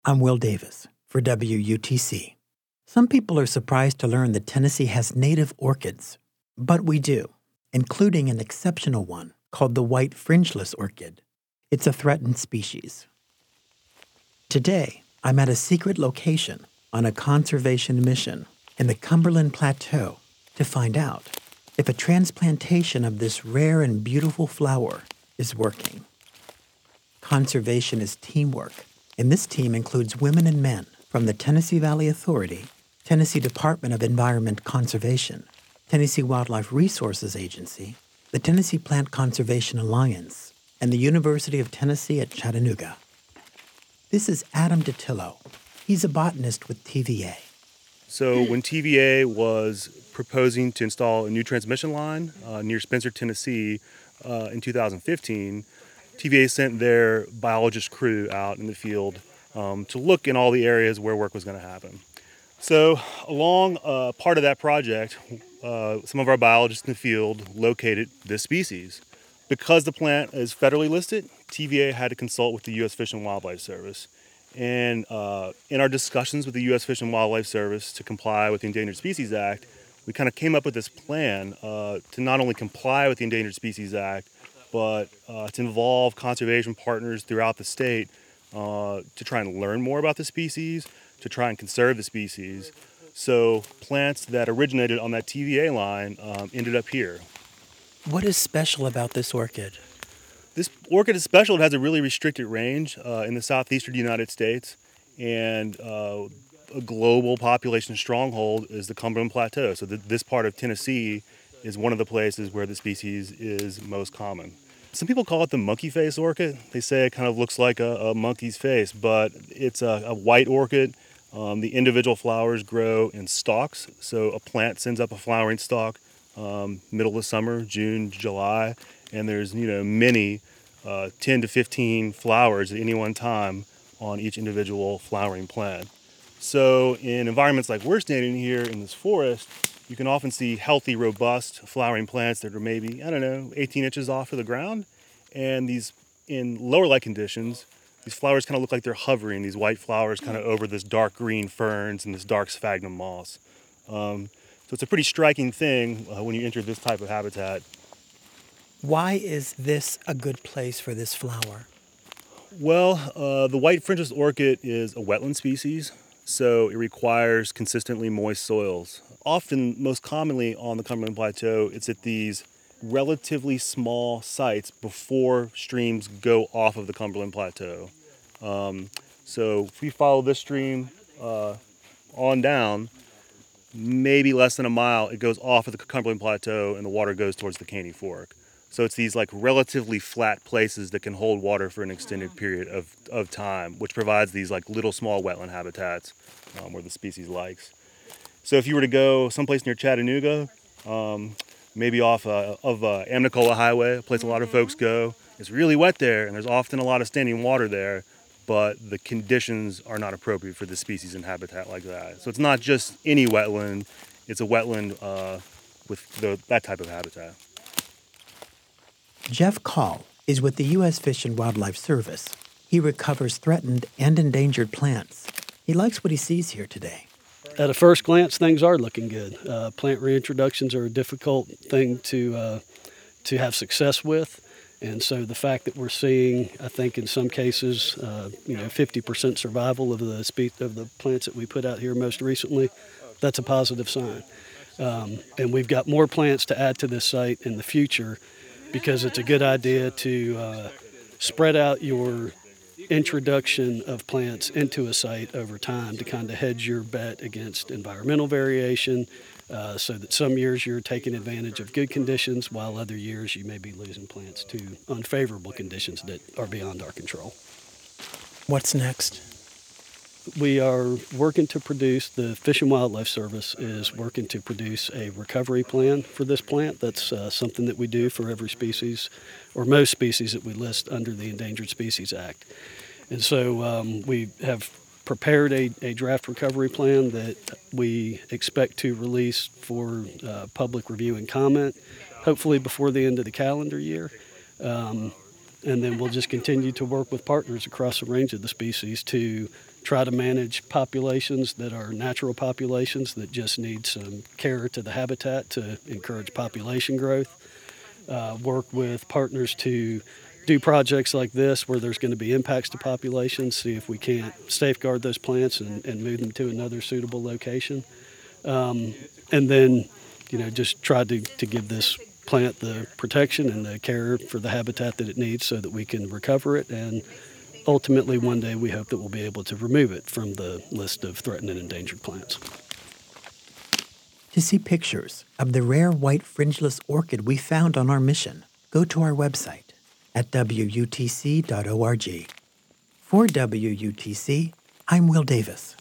I'm Will Davis for WUTC. Some people are surprised to learn that Tennessee has native orchids, but we do, including an exceptional one called the white fringeless orchid. It's a threatened species. Today, I'm at a secret location on a conservation mission in the Cumberland Plateau to find out if a transplantation of this rare and beautiful flower is working. Conservation is teamwork, and this team includes women and men from the Tennessee Valley Authority, Tennessee Department of Environment Conservation, Tennessee Wildlife Resources Agency, the Tennessee Plant Conservation Alliance, and the University of Tennessee at Chattanooga. This is Adam Dattilo. He's a botanist with TVA. So when TVA was proposing to install a new transmission line near Spencer, Tennessee in 2015, TVA sent their biologist crew out in the field to look in all the areas where work was going to happen. So along part of that project, some of our biologists in the field located this species. Because the plant is federally listed, TVA had to consult with the U.S. Fish and Wildlife Service. And in our discussions with the U.S. Fish and Wildlife Service to comply with the Endangered Species Act, we kind of came up with this plan to not only comply with the Endangered Species Act, but to involve conservation partners throughout the state to try and learn more about the species, to try and conserve the species. So plants that originated on that TVA line ended up here. What is special about this orchid? This orchid is special. It has a really restricted range in the southeastern United States, and a global population stronghold is the Cumberland Plateau. So this part of Tennessee is one of the places where the species is most common. Some people call it the monkey face orchid. They say it kind of looks like a monkey's face, but it's a white orchid. The individual flowers grow in stalks. So a plant sends up a flowering stalk middle of summer, June, July, and there's many 10 to 15 flowers at any one time on each individual flowering plant. So in environments like we're standing here in this forest, you can often see healthy, robust flowering plants that are maybe, 18 inches off of the ground. And these, in lower light conditions, these flowers kind of look like they're hovering, these white flowers kind of over this dark green ferns and this dark sphagnum moss. So it's a pretty striking thing when you enter this type of habitat. Why is this a good place for this flower? Well, the white fringeless orchid is a wetland species, so it requires consistently moist soils. Often, most commonly on the Cumberland Plateau, it's at these relatively small sites before streams go off of the Cumberland Plateau. So if we follow this stream on down, maybe less than a mile, it goes off of the Cumberland Plateau and the water goes towards the Caney Fork. So it's these relatively flat places that can hold water for an extended period of time, which provides these little small wetland habitats where the species likes. So if you were to go someplace near Chattanooga, maybe off of Amnicola Highway, a place a lot of folks go, it's really wet there and there's often a lot of standing water there, but the conditions are not appropriate for the species and habitat like that. So it's not just any wetland, it's a wetland with that type of habitat. Jeff Call is with the U.S. Fish and Wildlife Service. He recovers threatened and endangered plants. He likes what he sees here today. At a first glance, things are looking good. Plant reintroductions are a difficult thing to have success with. And so the fact that we're seeing, I think in some cases, 50% survival of the plants that we put out here most recently, that's a positive sign. And we've got more plants to add to this site in the future because it's a good idea to spread out your introduction of plants into a site over time to kind of hedge your bet against environmental variation, so that some years you're taking advantage of good conditions while other years you may be losing plants to unfavorable conditions that are beyond our control. What's next? We are working to produce, the Fish and Wildlife Service is working to produce a recovery plan for this plant. That's something that we do for every species, or most species that we list under the Endangered Species Act. And so we have prepared a draft recovery plan that we expect to release for public review and comment, hopefully before the end of the calendar year. And then we'll just continue to work with partners across a range of the species to try to manage populations that are natural populations that just need some care to the habitat to encourage population growth. Work with partners to do projects like this where there's going to be impacts to populations, see if we can't safeguard those plants and move them to another suitable location. And then, just try to give this plant the protection and the care for the habitat that it needs so that we can recover it. And ultimately, one day, we hope that we'll be able to remove it from the list of threatened and endangered plants. To see pictures of the rare white fringeless orchid we found on our mission, go to our website at wutc.org. For WUTC, I'm Will Davis.